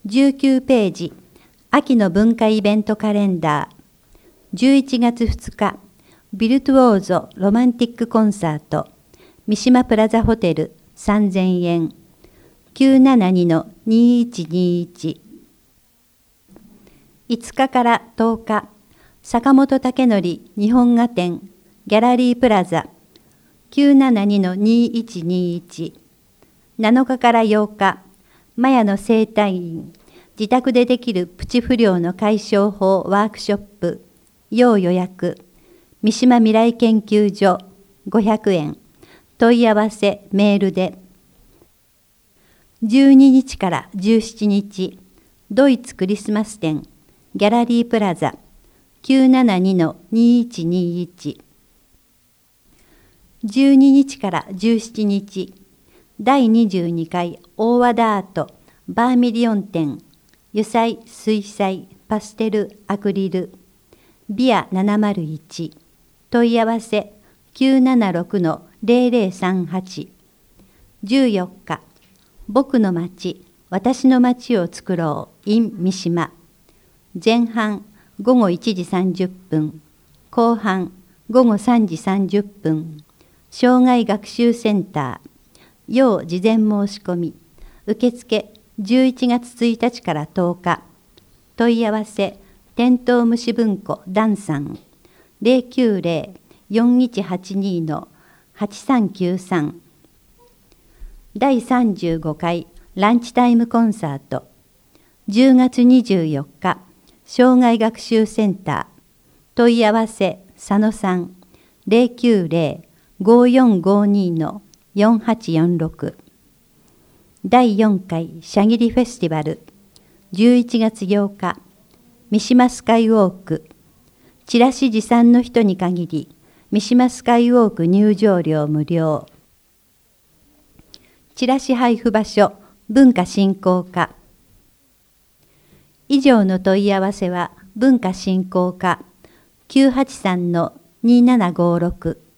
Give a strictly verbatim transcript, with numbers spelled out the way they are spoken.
じゅうきゅうページ、秋の文化イベントカレンダー。じゅういちがつふつか、ビルトゥオーゾロマンティックコンサート、三島プラザホテルさんぜんえん、きゅうななにのにいちにいち。いつかからとおか、坂本武則日本画展、ギャラリープラザ、きゅうななにのにいちにいち。なのかからようか、マヤの整体院、自宅でできるプチ不良の解消法ワークショップ、要予約、三島未来研究所ごひゃくえん、問い合わせメールで。じゅうににちからじゅうしちにち、ドイツクリスマス展、ギャラリープラザ、きゅうななにのにいちにいち。じゅうににちからじゅうしちにち、だいにじゅうにかい大和田アートバーミリオン展、油彩、水彩、パステル、アクリル、ビアななまるいち、問い合わせきゅうななろくのぜろぜろさんはち。じゅうよっか、僕の街、私の街を作ろう in 三島。前半ごごいちじさんじゅっぷん、後半ごごさんじさんじゅっぷん。障害学習センター、要事前申し込み、受付じゅういちがつついたちからとおか。問い合わせ、テントウムシ文庫ダンさん、ぜろきゅうぜろ よんいちはちにのはちさんきゅうさん。だいさんじゅうごかいランチタイムコンサート、じゅうがつにじゅうよっか、障害学習センター、問い合わせ、佐野さん、ぜろきゅうぜろ ごよんごにのよんはちよんろく。だいよんかいシャギリフェスティバル、じゅういちがつようか、三島スカイウォーク、チラシ持参の人に限り、三島スカイウォーク入場料無料。チラシ配布場所、文化振興課。以上の問い合わせは文化振興課きゅうはちさんのにななごろく。